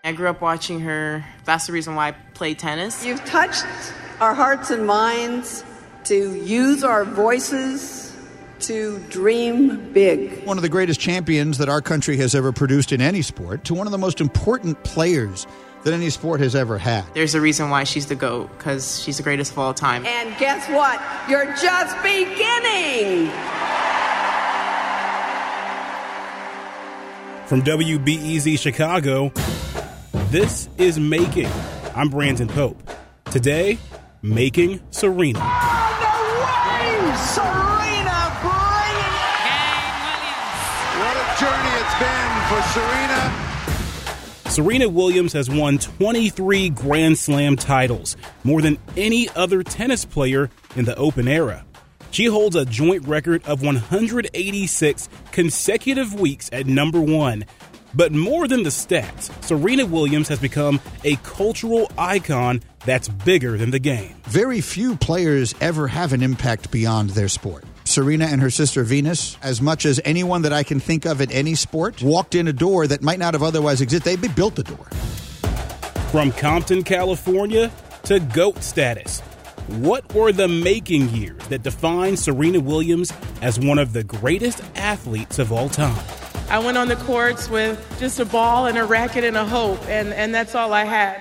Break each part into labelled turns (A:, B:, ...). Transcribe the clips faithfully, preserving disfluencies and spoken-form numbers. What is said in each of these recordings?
A: I grew up watching her. That's the reason why I play tennis.
B: You've touched our hearts and minds to use our voices to dream big.
C: One of the greatest champions that our country has ever produced in any sport, to one of the most important players that any sport has ever had.
A: There's a reason why she's the GOAT, because she's the greatest of all time.
B: And guess what? You're just beginning.
D: From W B E Z Chicago, this is Making. I'm Brandon Pope. Today, Making Serena.
E: On the way, Serena bringing it.
F: Gang Williams.
G: What a journey it's been for Serena.
D: Serena Williams has won twenty-three Grand Slam titles, more than any other tennis player in the Open era. She holds a joint record of one hundred eighty-six consecutive weeks at number one. But more than the stats, Serena Williams has become a cultural icon that's bigger than the game.
C: Very few players ever have an impact beyond their sport. Serena and her sister Venus, as much as anyone that I can think of in any sport, walked in a door that might not have otherwise existed. They built the door.
D: From Compton, California to GOAT status. What were the making years that defined Serena Williams as one of the greatest athletes of all time?
A: I went on the courts with just a ball and a racket and a hope, and, and that's all I had.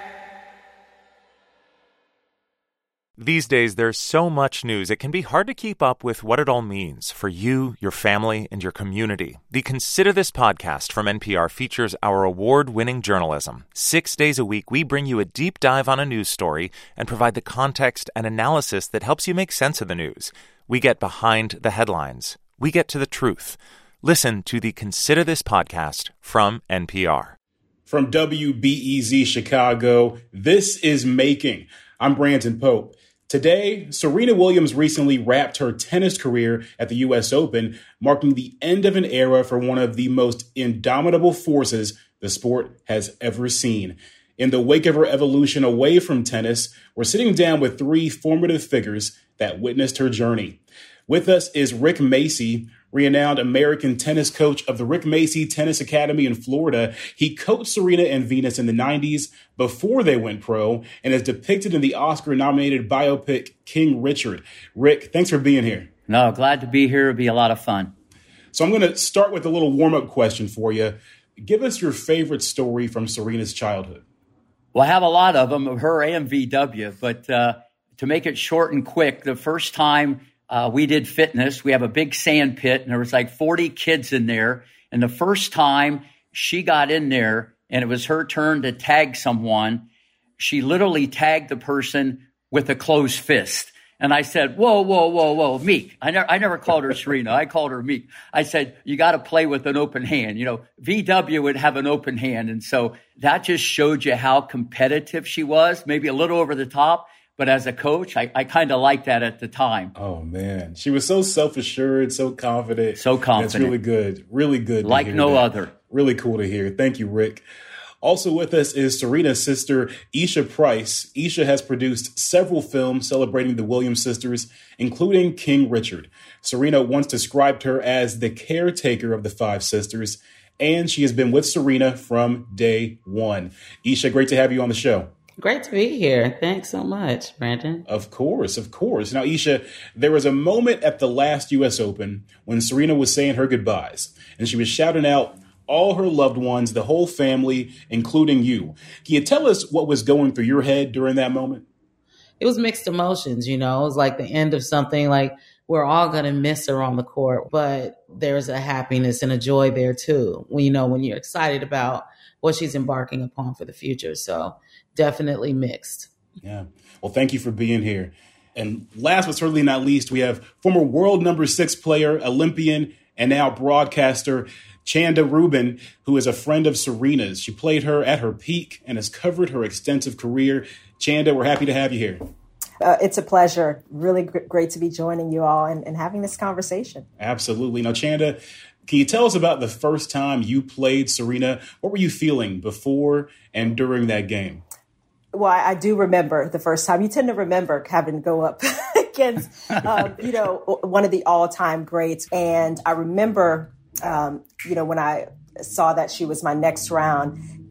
H: These days, there's so much news, it can be hard to keep up with what it all means for you, your family, and your community. The Consider This podcast from N P R features our award-winning journalism. Six days a week, we bring you a deep dive on a news story and provide the context and analysis that helps you make sense of the news. We get behind the headlines. We get to the truth. Listen to the Consider This podcast from N P R.
D: From W B E Z Chicago, this is Making. I'm Brandon Pope. Today, Serena Williams recently wrapped her tennis career at the U S Open, marking the end of an era for one of the most indomitable forces the sport has ever seen. In the wake of her evolution away from tennis, we're sitting down with three formative figures that witnessed her journey. With us is Rick Macci, renowned American tennis coach of the Rick Macci Tennis Academy in Florida. He coached Serena and Venus in the nineties before they went pro and is depicted in the Oscar-nominated biopic King Richard. Rick, thanks for being here.
I: No, glad to be here. It'll be a lot of fun.
D: So I'm going to start with a little warm-up question for you. Give us your favorite story from Serena's childhood.
I: Well, I have a lot of them, her and V W, but uh, to make it short and quick, the first time Uh, we did fitness. We have a big sand pit, and there was like forty kids in there. And the first time she got in there, and it was her turn to tag someone, she literally tagged the person with a closed fist. And I said, whoa, whoa, whoa, whoa, Meek. I never, I never called her Serena. I called her Meek. I said, you got to play with an open hand. You know, V W would have an open hand. And so that just showed you how competitive she was, maybe a little over the top. But as a coach, I, I kind of liked that at the time.
D: Oh, man. She was so self-assured, so confident.
I: So confident.
D: That's really good. Really good.
I: Like no
D: that.
I: other.
D: Really cool to hear. Thank you, Rick. Also with us is Serena's sister, Isha Price. Isha has produced several films celebrating the Williams sisters, including King Richard. Serena once described her as the caretaker of the five sisters, and she has been with Serena from day one. Isha, great to have you on the show.
J: Great to be here. Thanks so much, Brandon.
D: Of course, of course. Now, Isha, there was a moment at the last U S Open when Serena was saying her goodbyes, and she was shouting out all her loved ones, the whole family, including you. Can you tell us what was going through your head during that moment?
J: It was mixed emotions, you know. It was like the end of something. Like, we're all going to miss her on the court, but there's a happiness and a joy there, too, when, you know, when you're excited about what she's embarking upon for the future. So definitely mixed.
D: Yeah. Well, thank you for being here. And last but certainly not least, we have former world number six player, Olympian, and now broadcaster Chanda Rubin, who is a friend of Serena's. She played her at her peak and has covered her extensive career. Chanda, we're happy to have you here.
K: Uh, it's a pleasure. Really gr- great to be joining you all and, and having this conversation.
D: Absolutely. Now, Chanda, can you tell us about the first time you played Serena? What were you feeling before and during that game?
K: Well, I, I do remember the first time. You tend to remember having to go up against, um, you know, one of the all-time greats. And I remember, um, you know, when I saw that she was my next round,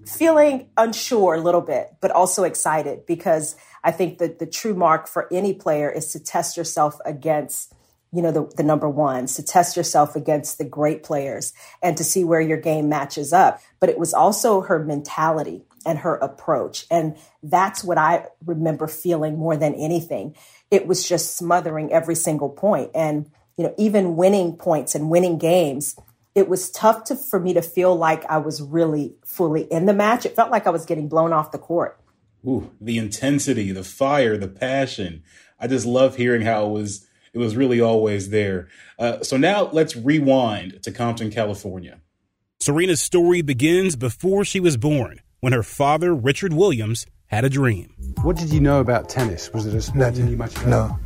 K: feeling unsure a little bit, but also excited, because I think that the true mark for any player is to test yourself against, you know, the, the number ones, to test yourself against the great players and to see where your game matches up. But it was also her mentality and her approach. And that's what I remember feeling more than anything. It was just smothering every single point. And, you know, even winning points and winning games, it was tough to, for me to feel like I was really fully in the match. It felt like I was getting blown off the court.
D: Ooh, the intensity, the fire, the passion. I just love hearing how it was it was really always there. Uh, so now let's rewind to Compton, California.
L: Serena's story begins before she was born, when her father, Richard Williams, had a dream.
M: What did you know about tennis? Was it a sport
N: Nothing.
M: you knew much about?
N: No.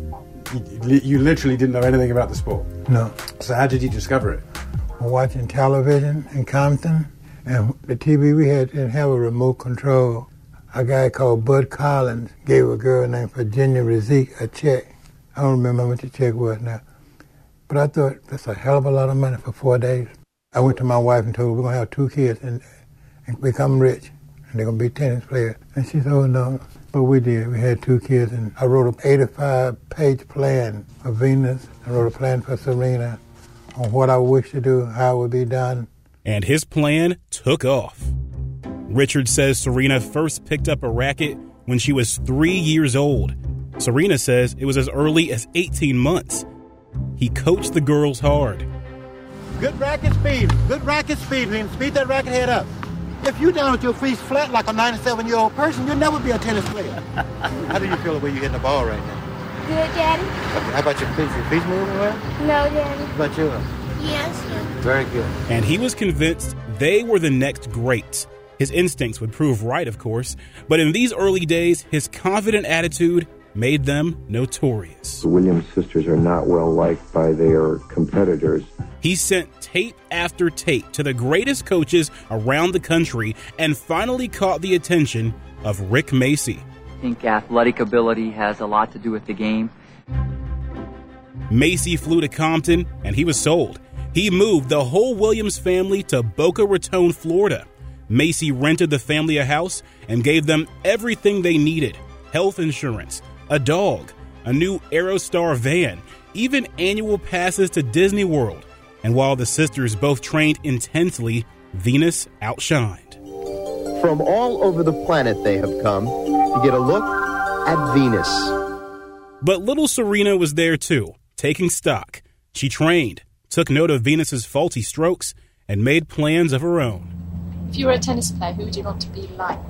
M: You, you literally didn't know anything about the sport?
N: No.
M: So how did you discover it?
N: Watching television in Compton, and the T V we had didn't have a remote control. A guy called Bud Collins gave a girl named Virginia Rezik a check. I don't remember how much the check was now. But I thought, that's a hell of a lot of money for four days. I went to my wife and told her, we're going to have two kids and, and become rich, and they're going to be tennis players. And she said, oh, no. But we did. We had two kids, and I wrote an eighty-five page plan for Venus. I wrote a plan for Serena on what I wish to do, how it would be done.
L: And his plan took off. Richard says Serena first picked up a racket when she was three years old. Serena says it was as early as eighteen months. He coached the girls hard.
O: Good racket speed, good racket speed, and speed that racket head up. If you're down with your feet flat like a ninety-seven-year-old person, you'll never be a tennis player. How do you feel the way you're hitting the ball right now?
P: Good, Daddy.
O: Okay, how about your feet? Your feet moving well?
P: No, Daddy.
O: How about yours?
P: Yes, sir.
O: Very good.
L: And he was convinced they were the next greats. His instincts would prove right, of course. But in these early days, his confident attitude made them notorious.
Q: The Williams sisters are not well liked by their competitors.
L: He sent tape after tape to the greatest coaches around the country and finally caught the attention of Rick Macci.
R: I think athletic ability has a lot to do with the game.
L: Macci flew to Compton and he was sold. He moved the whole Williams family to Boca Raton, Florida. Macci rented the family a house and gave them everything they needed: health insurance, a dog, a new Aerostar van, even annual passes to Disney World. And while the sisters both trained intensely, Venus outshined.
S: From all over the planet they have come to get a look at Venus.
L: But little Serena was there too, taking stock. She trained, took note of Venus's faulty strokes, and made plans of her own.
T: If you were a tennis player, who would you want to be like?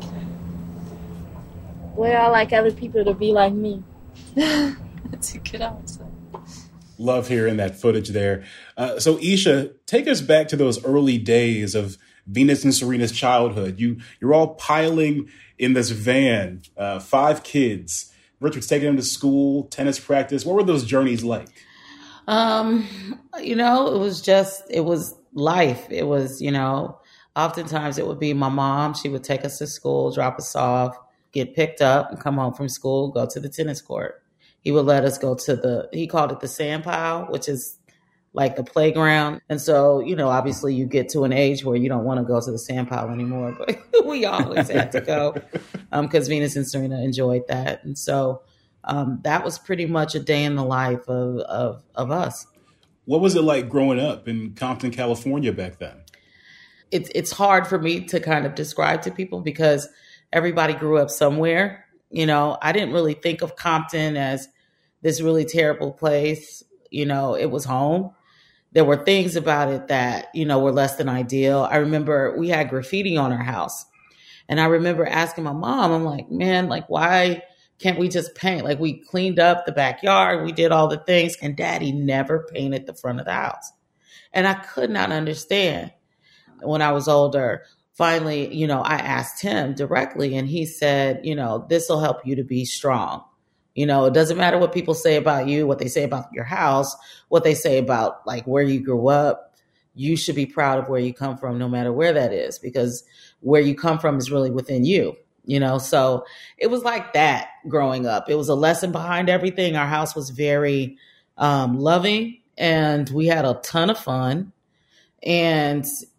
P: Well, I like other people to be like me.
T: That's a good answer.
D: Love hearing that footage there. Uh, so, Isha, take us back to those early days of Venus and Serena's childhood. You, you're all piling in this van, uh, five kids. Richard's taking them to school, tennis practice. What were those journeys like?
J: Um, you know, it was just, it was life. It was, you know, oftentimes it would be my mom. She would take us to school, drop us off, get picked up and come home from school, go to the tennis court. He would let us go to the, he called it the sand pile, which is like the playground. And so, you know, obviously you get to an age where you don't want to go to the sand pile anymore, but we always had to go because um, Venus and Serena enjoyed that. And so um, that was pretty much a day in the life of, of, of us.
D: What was it like growing up in Compton, California back then?
J: It's, it's hard for me to kind of describe to people because everybody grew up somewhere. You know, I didn't really think of Compton as this really terrible place. You know, it was home. There were things about it that, you know, were less than ideal. I remember we had graffiti on our house. And I remember asking my mom, I'm like, man, like, why can't we just paint? Like, we cleaned up the backyard. We did all the things. And Daddy never painted the front of the house. And I could not understand. When I was older, finally, you know, I asked him directly and he said, you know, this will help you to be strong. You know, it doesn't matter what people say about you, what they say about your house, what they say about like where you grew up. You should be proud of where you come from, no matter where that is, because where you come from is really within you, you know? So it was like that growing up. It was a lesson behind everything. Our house was very um, loving and we had a ton of fun. And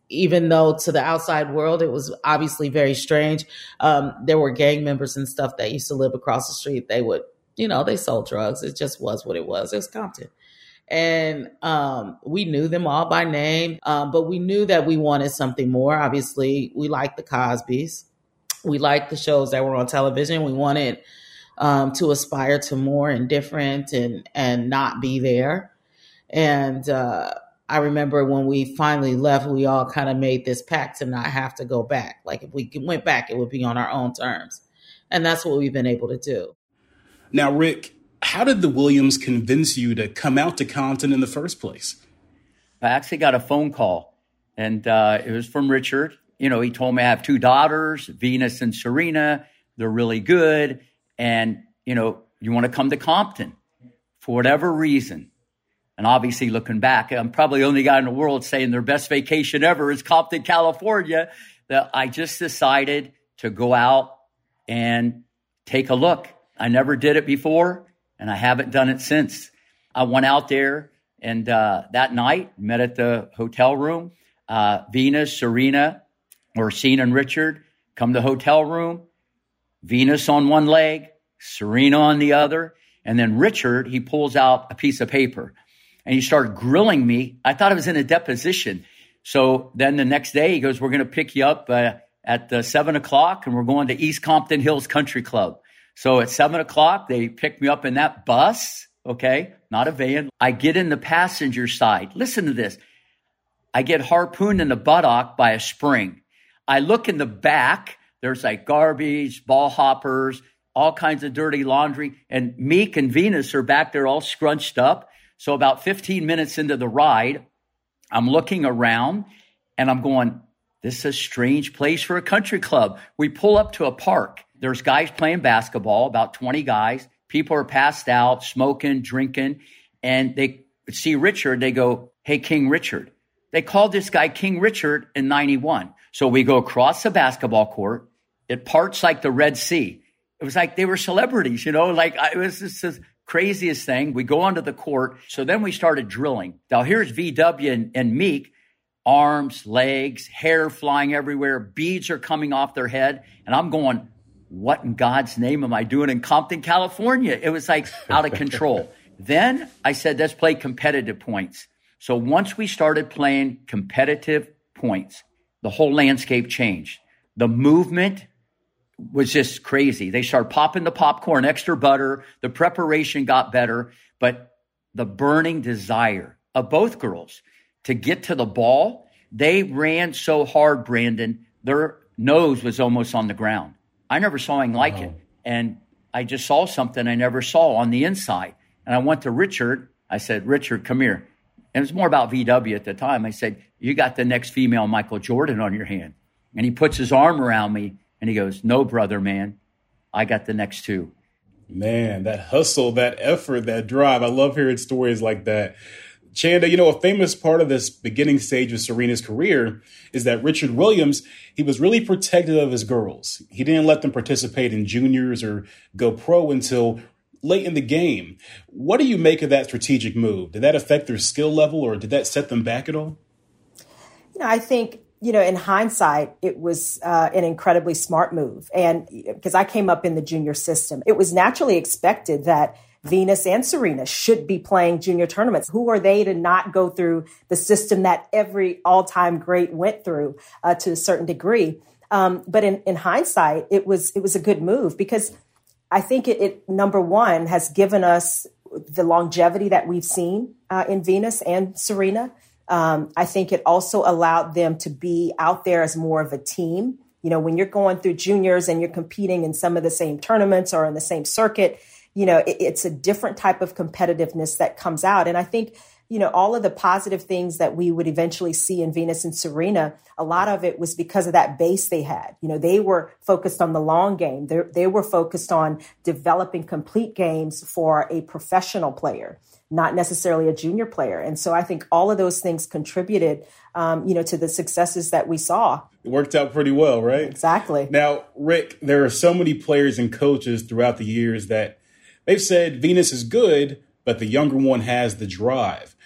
J: even though to the outside world, it was obviously very strange. Um, there were gang members and stuff that used to live across the street. They would, you know, they sold drugs. It just was what it was. It was Compton. And um, we knew them all by name, um, but we knew that we wanted something more. Obviously, we liked the Cosbys. We liked the shows that were on television. We wanted um, to aspire to more and different and, and not be there. And uh, I remember when we finally left, we all kind of made this pact to not have to go back. Like if we went back, it would be on our own terms. And that's what we've been able to do.
D: Now, Rick, how did the Williams convince you to come out to Compton in the first place?
I: I actually got a phone call, and uh, it was from Richard. You know, he told me I have two daughters, Venus and Serena. They're really good. And, you know, you want to come to Compton for whatever reason. And obviously, looking back, I'm probably the only guy in the world saying their best vacation ever is Compton, California. That I just decided to go out and take a look. I never did it before. And I haven't done it since. I went out there and uh, that night, met at the hotel room. Uh, Venus, Serena, Orsine, and Richard come to the hotel room. Venus on one leg, Serena on the other. And then Richard, he pulls out a piece of paper. And he started grilling me. I thought I was in a deposition. So then the next day, he goes, we're going to pick you up uh, at uh, seven o'clock, and we're going to East Compton Hills Country Club. So at seven o'clock, they pick me up in that bus, okay, not a van. I get in the passenger side. Listen to this. I get harpooned in the buttock by a spring. I look in the back. There's like garbage, ball hoppers, all kinds of dirty laundry. And Meek and Venus are back there all scrunched up. So about fifteen minutes into the ride, I'm looking around and I'm going, this is a strange place for a country club. We pull up to a park. There's guys playing basketball, about twenty guys. People are passed out, smoking, drinking. And they see Richard. They go, hey, King Richard. They called this guy King Richard in ninety-one. So we go across the basketball court. It parts like the Red Sea. It was like they were celebrities, you know, like it was just the craziest thing. We go onto the court. So then we started drilling. Now here's V W and, and Meek. Arms, legs, hair flying everywhere. Beads are coming off their head. And I'm going, what in God's name am I doing in Compton, California? It was like out of control. Then I said, let's play competitive points. So once we started playing competitive points, the whole landscape changed. The movement was just crazy. They started popping the popcorn, extra butter. The preparation got better, but the burning desire of both girls to get to the ball, they ran so hard, Brandon, their nose was almost on the ground. I never saw anything like it. And I just saw something I never saw on the inside. And I went to Richard. I said, Richard, come here. And it was more about V W at the time. I said, you got the next female Michael Jordan on your hand. And he puts his arm around me and he goes, no, brother, man, I got the next two.
D: Man, that hustle, that effort, that drive. I love hearing stories like that. Chanda, you know, a famous part of this beginning stage of Serena's career is that Richard Williams, he was really protective of his girls. He didn't let them participate in juniors or go pro until late in the game. What do you make of that strategic move? Did that affect their skill level or did that set them back at all?
K: You know, I think, you know, in hindsight, it was uh, an incredibly smart move. And because I came up in the junior system, it was naturally expected that Venus and Serena should be playing junior tournaments. Who are they to not go through the system that every all-time great went through uh, to a certain degree? Um, but in, in hindsight, it was it was a good move because I think it, it number one has given us the longevity that we've seen uh, in Venus and Serena. Um, I think it also allowed them to be out there as more of a team. You know, when you're going through juniors and you're competing in some of the same tournaments or in the same circuit, you know, it, it's a different type of competitiveness that comes out. And I think, you know, all of the positive things that we would eventually see in Venus and Serena, a lot of it was because of that base they had. You know, they were focused on the long game. They they were focused on developing complete games for a professional player, not necessarily a junior player. And so I think all of those things contributed, um, you know, to the successes that we saw.
D: It worked out pretty well, right?
K: Exactly.
D: Now, Rick, there are so many players and coaches throughout the years that they've said Venus is good, but the younger one has the drive.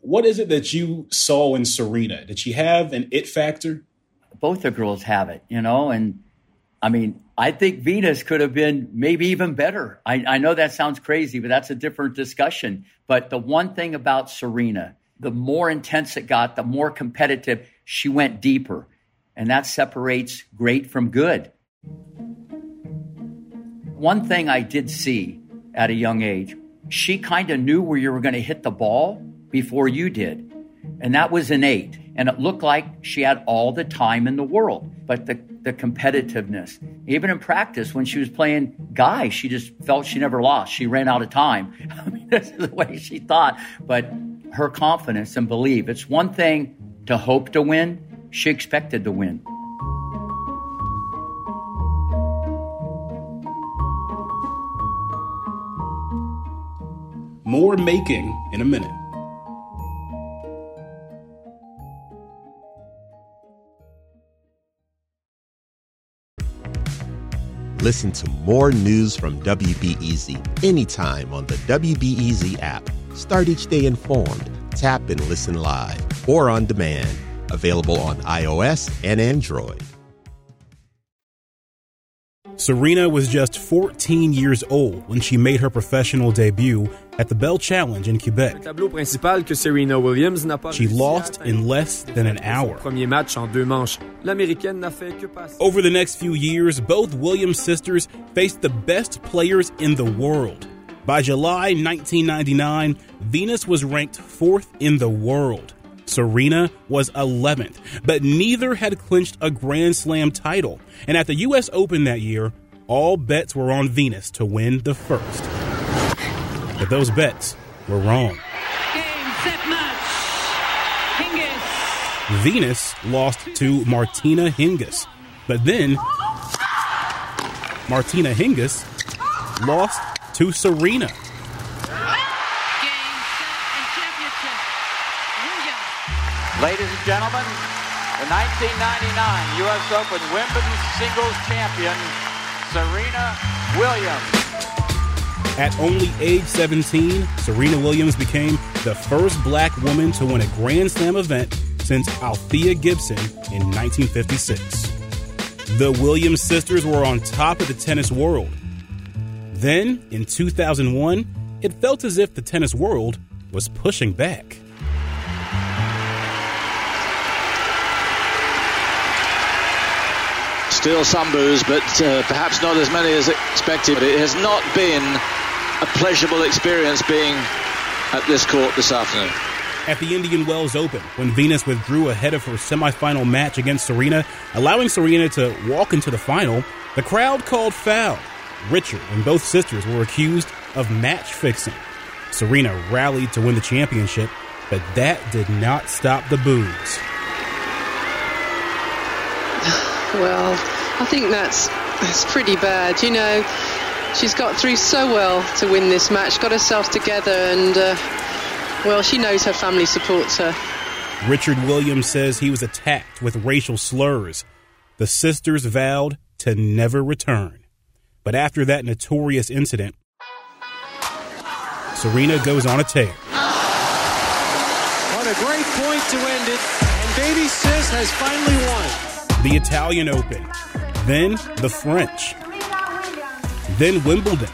D: What is it that you saw in Serena? Did she have an it factor?
I: Both the girls have it, you know, and I mean, I think Venus could have been maybe even better. I, I know that sounds crazy, but that's a different discussion. But the one thing about Serena, the more intense it got, the more competitive, she went deeper. And that separates great from good. One thing I did see at a young age, she kind of knew where you were going to hit the ball before you did. And that was innate. And it looked like she had all the time in the world. But the, the competitiveness, even in practice, when she was playing guys, she just felt she never lost. She ran out of time. I mean, this is the way she thought. But her confidence and belief, it's one thing to hope to win. She expected to win.
D: More making in a minute.
U: Listen to more news from W B E Z anytime on the W B E Z app. Start each day informed. Tap and listen live or on demand. Available on iOS and Android.
L: Serena was just fourteen years old when she made her professional debut at the Bell Challenge in Quebec. She lost in less than an hour. Over the next few years, both Williams sisters faced the best players in the world. By July nineteen ninety-nine, Venus was ranked fourth in the world. Serena was eleventh, but neither had clinched a Grand Slam title. And at the U S Open that year, all bets were on Venus to win the first. But those bets were wrong.
F: Game, set, match. Hingis.
L: Venus lost to Martina Hingis. But then, Martina Hingis lost to Serena.
V: Ladies and gentlemen, the nineteen ninety-nine U S Open Wimbledon singles champion, Serena Williams.
L: At only age seventeen, Serena Williams became the first black woman to win a Grand Slam event since Althea Gibson in nineteen fifty-six. The Williams sisters were on top of the tennis world. Then, in two thousand one, it felt as if the tennis world was pushing back.
W: Still some boos, but uh, perhaps not as many as expected. But it has not been a pleasurable experience being at this court this afternoon.
L: At the Indian Wells Open, when Venus withdrew ahead of her semifinal match against Serena, allowing Serena to walk into the final, the crowd called foul. Richard and both sisters were accused of match fixing. Serena rallied to win the championship, but that did not stop the boos.
X: Well, I think that's that's pretty bad. You know, she's got through so well to win this match, got herself together, and, uh, well, she knows her family supports her.
L: Richard Williams says he was attacked with racial slurs. The sisters vowed to never return. But after that notorious incident, Serena goes on a tear.
Y: What a great point to end it, and Baby Sis has finally won.
L: The Italian Open, then the French, then Wimbledon.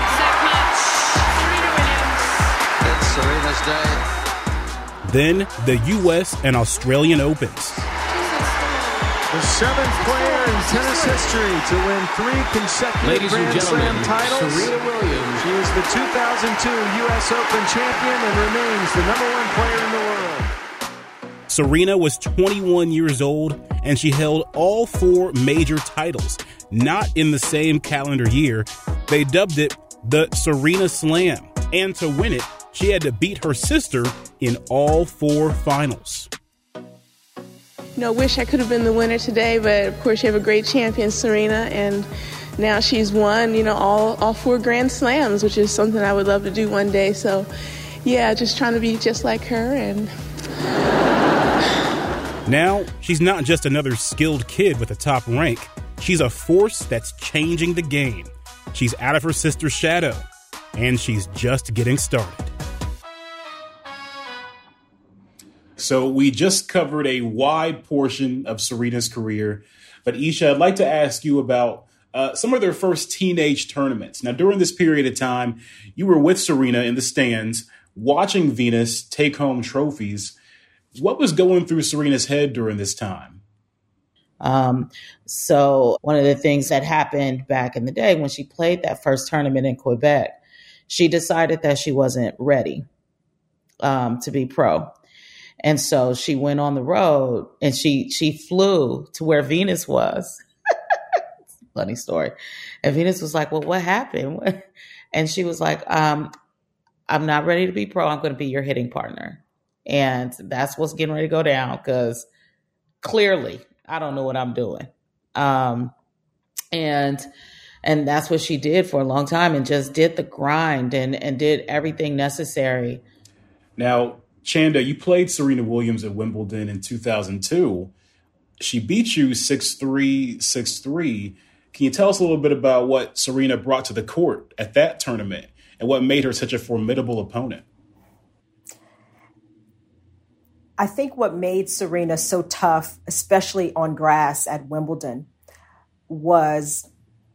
W: It's Serena's day.
L: Then the U S and Australian Opens.
Y: The seventh player in tennis history to win three consecutive
Z: Ladies
Y: Grand
Z: and
Y: Slam titles.
Z: Serena Williams.
Y: She is the two thousand two U S Open champion and remains the number one player in the world.
L: Serena was twenty-one years old, and she held all four major titles, not in the same calendar year. They dubbed it the Serena Slam, and to win it, she had to beat her sister in all four finals.
A: You know, wish I could have been the winner today, but of course you have a great champion, Serena, and now she's won, you know, all, all four Grand Slams, which is something I would love to do one day. So, yeah, just trying to be just like her. And
L: now, she's not just another skilled kid with a top rank. She's a force that's changing the game. She's out of her sister's shadow, and she's just getting started.
D: So we just covered a wide portion of Serena's career. But Isha, I'd like to ask you about uh, some of their first teenage tournaments. Now, during this period of time, you were with Serena in the stands, watching Venus take home trophies. What was going through Serena's head during this time?
J: Um, so one of the things that happened back in the day when she played that first tournament in Quebec, she decided that she wasn't ready um, to be pro. And so she went on the road and she she flew to where Venus was. Funny story. And Venus was like, well, what happened? And she was like, um, I'm not ready to be pro. I'm going to be your hitting partner. And that's what's getting ready to go down because clearly I don't know what I'm doing. Um, and and that's what she did for a long time and just did the grind and, and did everything necessary.
D: Now, Chanda, you played Serena Williams at Wimbledon in two thousand two. She beat you six three, six three. Can you tell us a little bit about what Serena brought to the court at that tournament and what made her such a formidable opponent?
K: I think what made Serena so tough, especially on grass at Wimbledon, was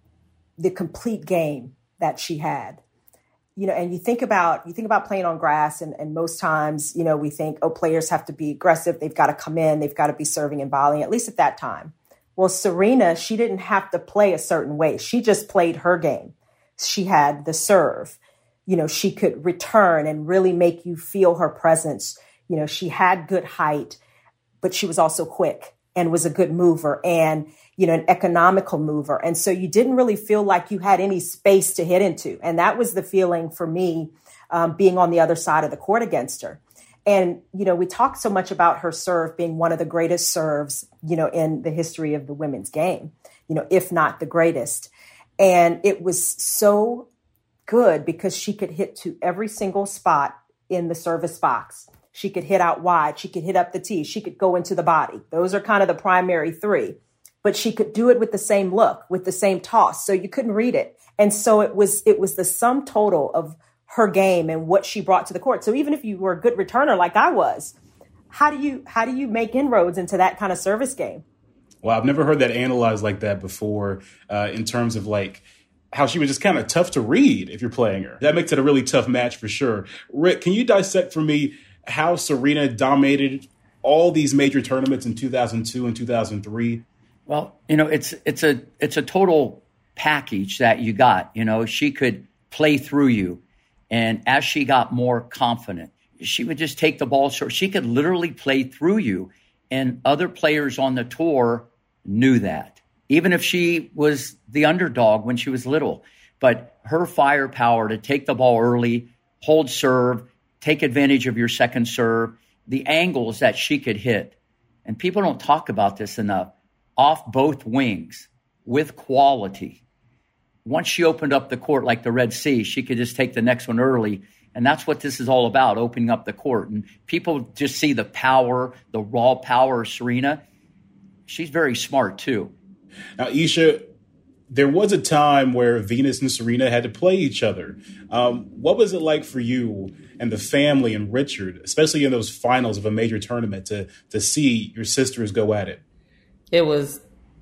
K: the complete game that she had. You know, and you think about you think about playing on grass, and, and most times, you know, we think, oh, players have to be aggressive. They've got to come in. They've got to be serving and volleying, at least at that time. Well, Serena, she didn't have to play a certain way. She just played her game. She had the serve. You know, she could return and really make you feel her presence. You know, she had good height, but she was also quick and was a good mover and, you know, an economical mover. And so you didn't really feel like you had any space to hit into. And that was the feeling for me, um, being on the other side of the court against her. And, you know, we talk so much about her serve being one of the greatest serves, you know, in the history of the women's game, you know, if not the greatest. And it was so good because she could hit to every single spot in the service box. She could hit out wide. She could hit up the tee. She could go into the body. Those are kind of the primary three. But she could do it with the same look, with the same toss. So you couldn't read it. And so it was it was the sum total of her game and what she brought to the court. So even if you were a good returner like I was, how do you how do you make inroads into that kind of service game?
D: Well, I've never heard that analyzed like that before, uh, in terms of like how she was just kind of tough to read if you're playing her. That makes it a really tough match for sure. Rick, can you dissect for me how Serena dominated all these major tournaments in two thousand two and two thousand three?
I: Well, you know, it's it's a it's a total package that you got. You know, she could play through you. And as she got more confident, she would just take the ball short. She could literally play through you. And other players on the tour knew that, even if she was the underdog when she was little. But her firepower to take the ball early, hold serve, take advantage of your second serve, the angles that she could hit. And people don't talk about this enough. Off both wings with quality. Once she opened up the court like the Red Sea, she could just take the next one early. And that's what this is all about, opening up the court. And people just see the power, the raw power of Serena. She's very smart, too.
D: Now, Isha, there was a time where Venus and Serena had to play each other. Um, what was it like for you and the family and Richard, especially in those finals of a major tournament, to to see your sisters go at it?
J: It was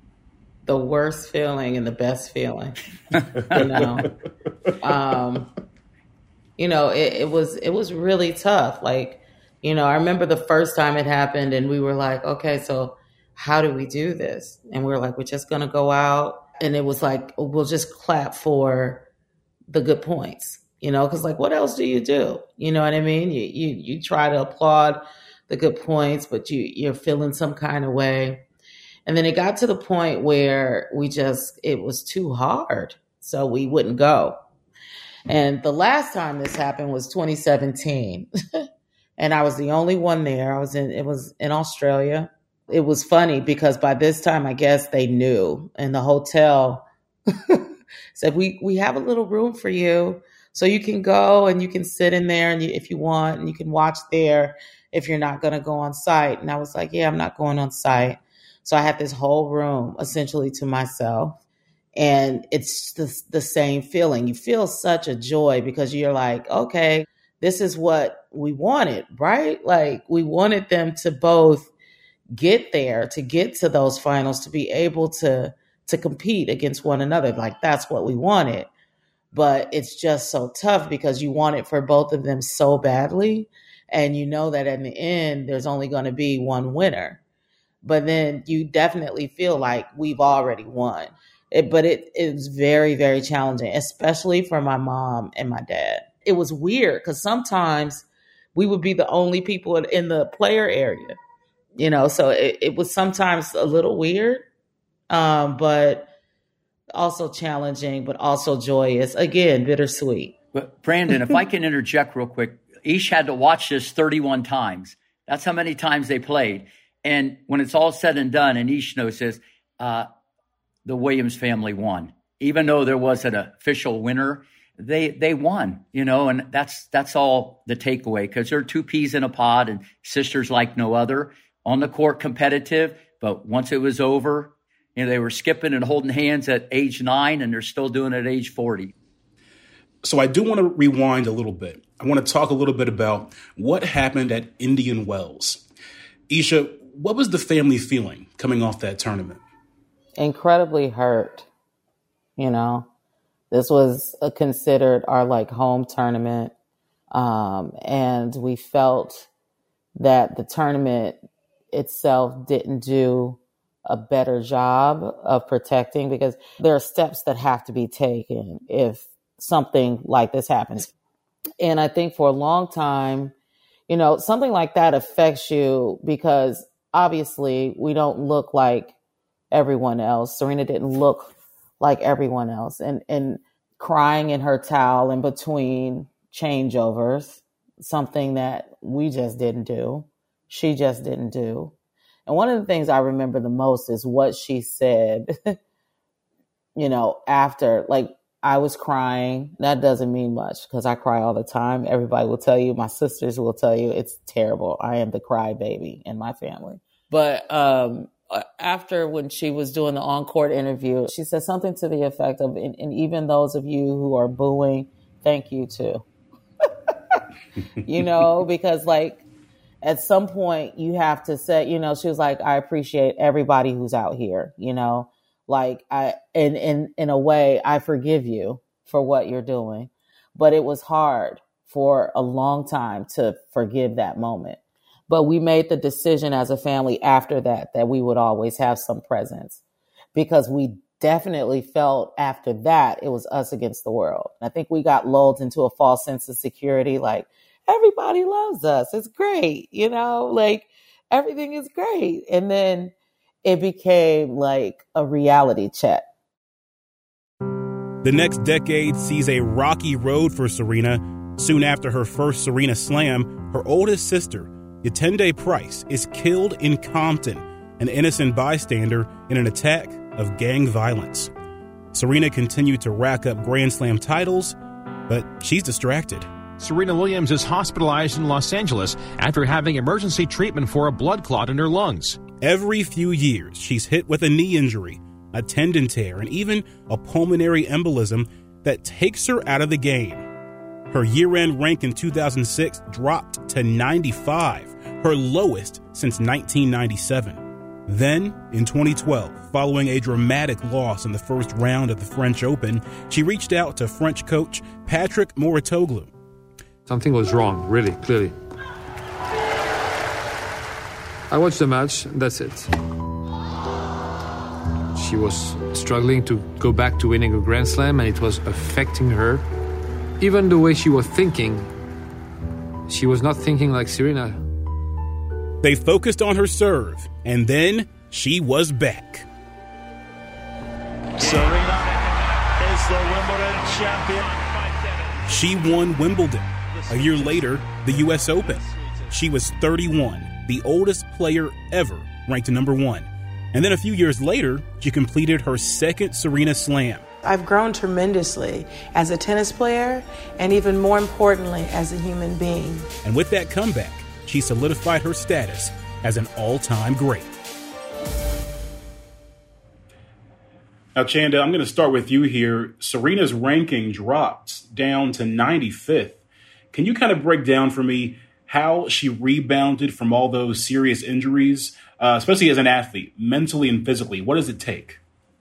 J: the worst feeling and the best feeling, you know. um, you know, it, it was it was really tough. Like, you know, I remember the first time it happened, and we were like, okay, so how do we do this? And we were like, we're just gonna go out, and it was like, we'll just clap for the good points, you know, because like, what else do you do? You know what I mean? You you you try to applaud the good points, but you you're feeling some kind of way. And then it got to the point where we just, it was too hard. So we wouldn't go. And the last time this happened was twenty seventeen. And I was the only one there. I was in, it was in Australia. It was funny because by this time, I guess they knew. And the hotel said, we, we have a little room for you. So you can go and you can sit in there and you, if you want, and you can watch there if you're not going to go on site. And I was like, yeah, I'm not going on site. So I had this whole room essentially to myself, and it's the, the same feeling. You feel such a joy because you're like, okay, this is what we wanted, right? Like we wanted them to both get there, to get to those finals, to be able to to compete against one another. Like that's what we wanted. But it's just so tough because you want it for both of them so badly. And you know that in the end, there's only going to be one winner. But then you definitely feel like we've already won. It, but it is very, very challenging, especially for my mom and my dad. It was weird because sometimes we would be the only people in the player area, you know, so it, it was sometimes a little weird, um, but also challenging, but also joyous. Again, bittersweet.
I: But Brandon, if I can interject real quick, Ish had to watch this thirty-one times. That's how many times they played. And when it's all said and done, and Ish knows this, uh, the Williams family won. Even though there was an official winner, they they won, you know, and that's that's all the takeaway because they're two peas in a pod and sisters like no other. On the court competitive, but once it was over, you know, they were skipping and holding hands at age nine, and they're still doing it at age forty.
D: So I do want to rewind a little bit. I want to talk a little bit about what happened at Indian Wells. Isha, what was the family feeling coming off that tournament?
J: Incredibly hurt. You know, this was a, considered our like home tournament. Um, and we felt that the tournament itself didn't do a better job of protecting because there are steps that have to be taken if something like this happens. And I think for a long time, you know, something like that affects you because obviously we don't look like everyone else. Serena didn't look like everyone else. And, and crying in her towel in between changeovers, something that we just didn't do. She just didn't do. And one of the things I remember the most is what she said, you know, after, like, I was crying. That doesn't mean much because I cry all the time. Everybody will tell you, my sisters will tell you, it's terrible. I am the cry baby in my family. But um, after when she was doing the on-court interview, she said something to the effect of, and, and even those of you who are booing, thank you too. You know, because like at some point you have to say, you know, she was like, I appreciate everybody who's out here, you know. Like I, in, in, in a way, I forgive you for what you're doing, but it was hard for a long time to forgive that moment. But we made the decision as a family after that, that we would always have some presence because we definitely felt after that it was us against the world. I think we got lulled into a false sense of security. Like everybody loves us. It's great. You know, like everything is great. And then it became like a reality check.
L: The next decade sees a rocky road for Serena. Soon after her first Serena Slam, her oldest sister, Yetende Price, is killed in Compton, an innocent bystander in an attack of gang violence. Serena continued to rack up Grand Slam titles, but she's distracted.
B: Serena Williams is hospitalized in Los Angeles after having emergency treatment for a blood clot in her lungs.
L: Every few years, she's hit with a knee injury, a tendon tear, and even a pulmonary embolism that takes her out of the game. Her year-end rank in two thousand six dropped to ninety-five, her lowest since nineteen ninety-seven. Then, in twenty twelve, following a dramatic loss in the first round of the French Open, she reached out to French coach Patrick Mouratoglou.
C: Something was wrong, really, clearly. I watched the match, that's it. She was struggling to go back to winning a Grand Slam, and it was affecting her. Even the way she was thinking, she was not thinking like Serena.
L: They focused on her serve, and then she was back.
E: Serena is the Wimbledon champion.
L: She won Wimbledon. A year later, the U S Open. She was thirty-one, the oldest player ever ranked number one. And then a few years later, she completed her second Serena Slam.
A: I've grown tremendously as a tennis player and even more importantly, as a human being.
L: And with that comeback, she solidified her status as an all-time great.
D: Now, Chanda, I'm going to start with you here. Serena's ranking dropped down to ninety-fifth. Can you kind of break down for me how she rebounded from all those serious injuries, uh, especially as an athlete, mentally and physically? What does it take?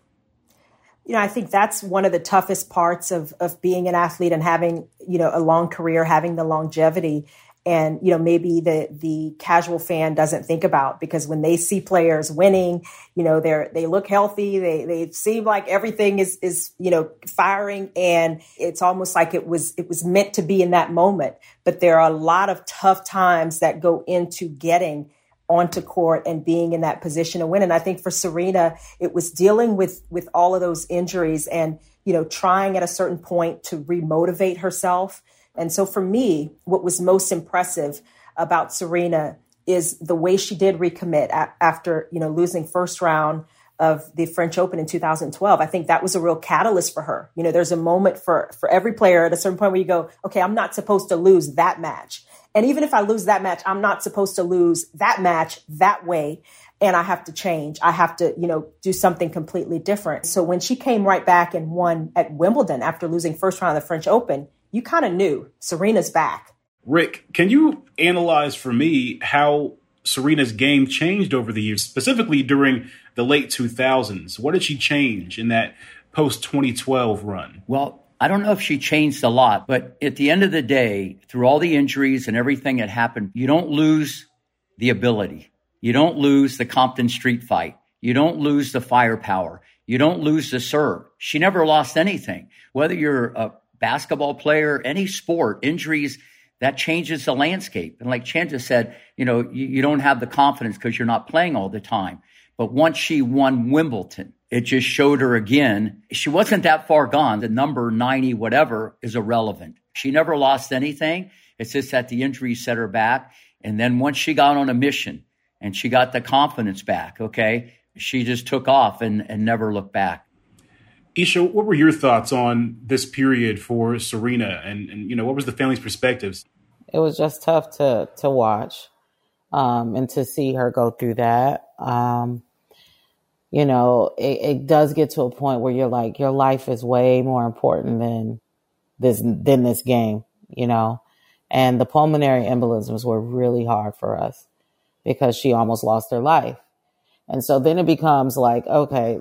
K: You know, I think that's one of the toughest parts of of being an athlete and having, you know, a long career, having the longevity. And, you know, maybe the the casual fan doesn't think about, because when they see players winning, you know, they're they look healthy. They they seem like everything is is, you know, firing. And it's almost like it was it was meant to be in that moment. But there are a lot of tough times that go into getting onto court and being in that position to win. And I think for Serena, it was dealing with with all of those injuries and, you know, trying at a certain point to remotivate herself. And so for me, what was most impressive about Serena is the way she did recommit a- after, you know, losing first round of the French Open in two thousand twelve. I think that was a real catalyst for her. You know, there's a moment for, for every player at a certain point where you go, okay, I'm not supposed to lose that match. And even if I lose that match, I'm not supposed to lose that match that way. And I have to change. I have to, you know, do something completely different. So when she came right back and won at Wimbledon after losing first round of the French Open, you kind of knew Serena's back.
D: Rick, can you analyze for me how Serena's game changed over the years, specifically during the late two thousands? What did she change in that post twenty twelve run?
I: Well, I don't know if she changed a lot, but at the end of the day, through all the injuries and everything that happened, you don't lose the ability. You don't lose the Compton Street fight. You don't lose the firepower. You don't lose the serve. She never lost anything. Whether you're a basketball player, any sport, injuries, that changes the landscape. And like Chanda said, you know, you, you don't have the confidence because you're not playing all the time. But once she won Wimbledon, it just showed her again, she wasn't that far gone. The number ninety, whatever, is irrelevant. She never lost anything. It's just that the injuries set her back. And then once she got on a mission and she got the confidence back, okay, she just took off and, and never looked back.
D: Isha, what were your thoughts on this period for Serena? And, and you know, what was the family's perspectives?
J: It was just tough to to watch um, and to see her go through that. Um, you know, it, it does get to a point where you're like, your life is way more important than this than this game, you know. And the pulmonary embolisms were really hard for us because she almost lost her life. And so then it becomes like, okay,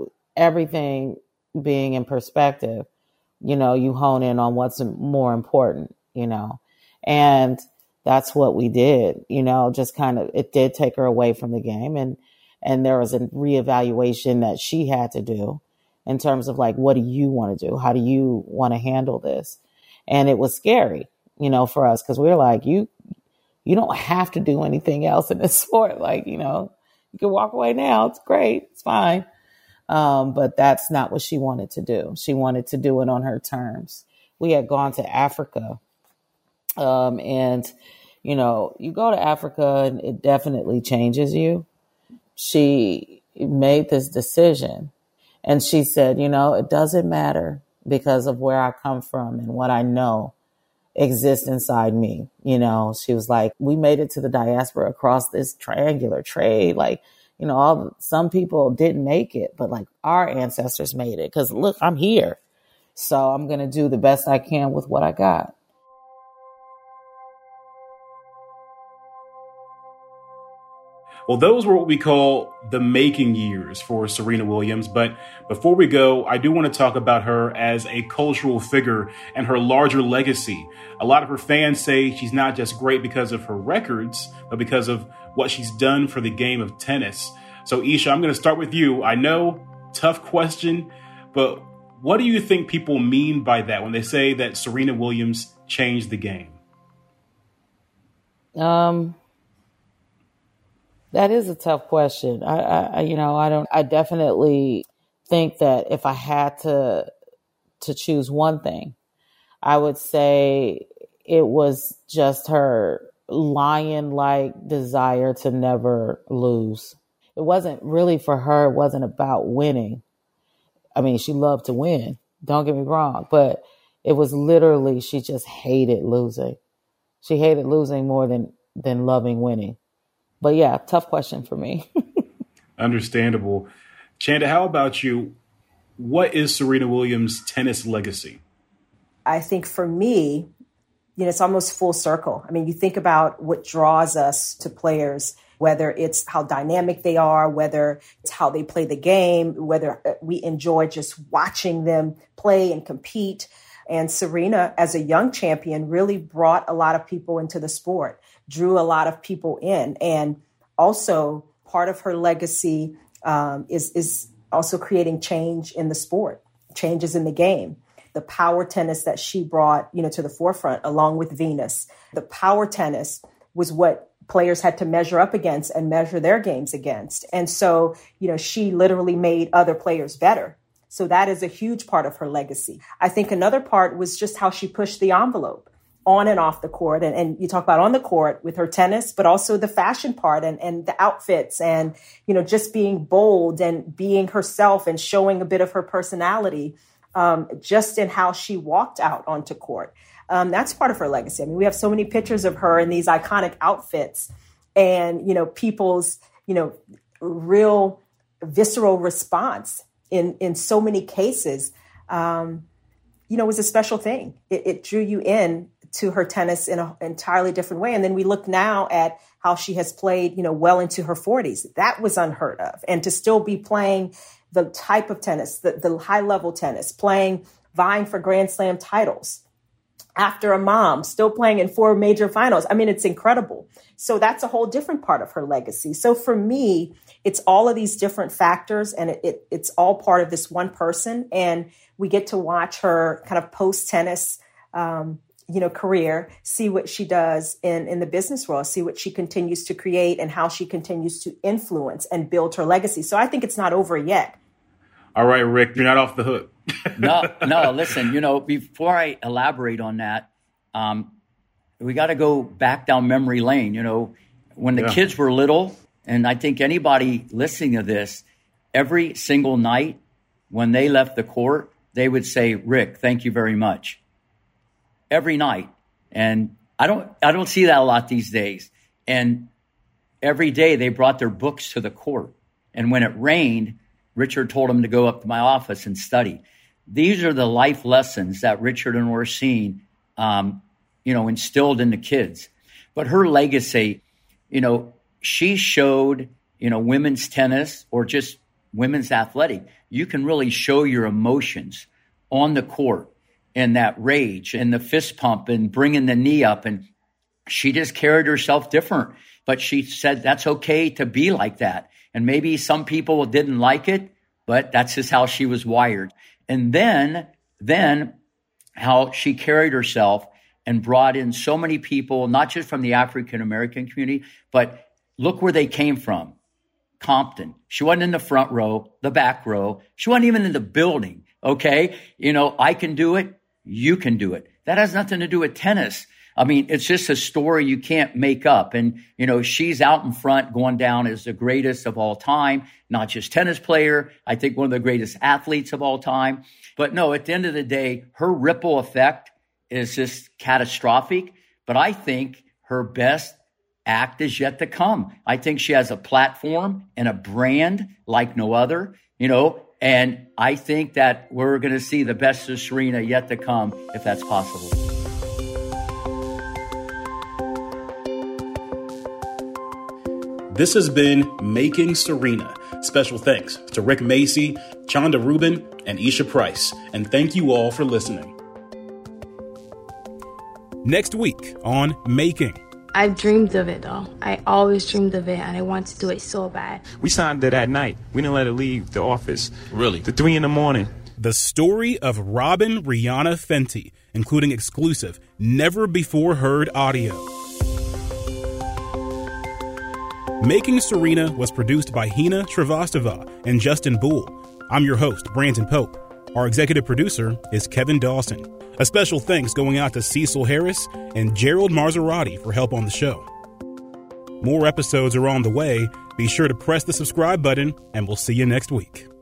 J: everything being in perspective, you know, you hone in on what's more important, you know, and that's what we did, you know, just kind of, it did take her away from the game. And, and there was a reevaluation that she had to do in terms of like, what do you want to do? How do you want to handle this? And it was scary, you know, for us, because we were like, you, you don't have to do anything else in this sport. Like, you know, you can walk away now. It's great. It's fine. Um, but that's not what she wanted to do. She wanted to do it on her terms. We had gone to Africa. Um, and, you know, you go to Africa and it definitely changes you. She made this decision and she said, you know, it doesn't matter because of where I come from and what I know exists inside me. You know, she was like, we made it to the diaspora across this triangular trade. Like, you know, all some people didn't make it, but like our ancestors made it because look, I'm here. So I'm going to do the best I can with what I got.
D: Well, those were what we call the making years for Serena Williams. But before we go, I do want to talk about her as a cultural figure and her larger legacy. A lot of her fans say she's not just great because of her records, but because of what she's done for the game of tennis. So, Isha, I'm going to start with you. I know, tough question, but what do you think people mean by that when they say that Serena Williams changed the game?
J: Um... That is a tough question. I, I, you know, I don't, I definitely think that if I had to, to choose one thing, I would say it was just her lion-like desire to never lose. It wasn't really for her. It wasn't about winning. I mean, she loved to win. Don't get me wrong, but it was literally, she just hated losing. She hated losing more than, than loving winning. But yeah, tough question for me.
D: Understandable. Chanda, how about you? What is Serena Williams' tennis legacy?
K: I think for me, you know, it's almost full circle. I mean, you think about what draws us to players, whether it's how dynamic they are, whether it's how they play the game, whether we enjoy just watching them play and compete. And Serena, as a young champion, really brought a lot of people into the sport, drew a lot of people in. And also part of her legacy um, is, is also creating change in the sport, changes in the game. The power tennis that she brought, you know, to the forefront, along with Venus. The power tennis was what players had to measure up against and measure their games against. And so, you know, she literally made other players better. So that is a huge part of her legacy. I think another part was just how she pushed the envelope on and off the court. And, and you talk about on the court with her tennis, but also the fashion part and, and the outfits and, you know, just being bold and being herself and showing a bit of her personality um, just in how she walked out onto court. Um, that's part of her legacy. I mean, we have so many pictures of her in these iconic outfits and, you know, people's, you know, real visceral response in, in so many cases, um, you know, was a special thing. It, it drew you in to her tennis in an entirely different way. And then we look now at how she has played, you know, well into her forties. That was unheard of. And to still be playing the type of tennis, the, the high level tennis, playing, vying for Grand Slam titles after a mom, still playing in four major finals. I mean, it's incredible. So that's a whole different part of her legacy. So for me, it's all of these different factors and it, it, it's all part of this one person. And we get to watch her kind of post-tennis, um, you know, career, see what she does in, in the business world, see what she continues to create and how she continues to influence and build her legacy. So I think it's not over yet.
D: All right, Rick, you're not off the hook.
I: no, no, listen, you know, before I elaborate on that, um, we got to go back down memory lane. You know, when the yeah. kids were little, and I think anybody listening to this, every single night when they left the court, they would say, Rick, thank you very much. Every night. And I don't, I don't see that a lot these days. And every day they brought their books to the court. And when it rained, Richard told them to go up to my office and study. These are the life lessons that Richard and Orsine, um, you know, instilled in the kids. But her legacy, you know, she showed, you know, women's tennis or just women's athletic. You can really show your emotions on the court and that rage and the fist pump and bringing the knee up. And she just carried herself different. But she said that's okay to be like that. And maybe some people didn't like it, but that's just how she was wired. And then, then how she carried herself and brought in so many people, not just from the African-American community, but look where they came from. Compton. She wasn't in the front row, the back row. She wasn't even in the building. Okay. You know, I can do it. You can do it. That has nothing to do with tennis. I mean, it's just a story you can't make up. And, you know, she's out in front going down as the greatest of all time, not just tennis player. I think one of the greatest athletes of all time. But no, at the end of the day, her ripple effect is just catastrophic. But I think her best act is yet to come. I think she has a platform and a brand like no other, you know, and I think that we're going to see the best of Serena yet to come, if that's possible.
D: This has been Making Serena. Special thanks to Rick Macci, Chanda Rubin, and Isha Price. And thank you all for listening.
L: Next week on Making.
P: I've dreamed of it, though. I always dreamed of it, and I want to do it so bad.
G: We signed her that night. We didn't let her leave the office.
W: Really?
G: To three in the morning.
L: The story of Robin Rihanna Fenty, including exclusive, never-before-heard audio. Making Serena was produced by Hina Srivastava and Justin Bull. I'm your host, Brandon Pope. Our executive producer is Kevin Dawson. A special thanks going out to Cecil Harris and Gerald Marzorati for help on the show. More episodes are on the way. Be sure to press the subscribe button, and we'll see you next week.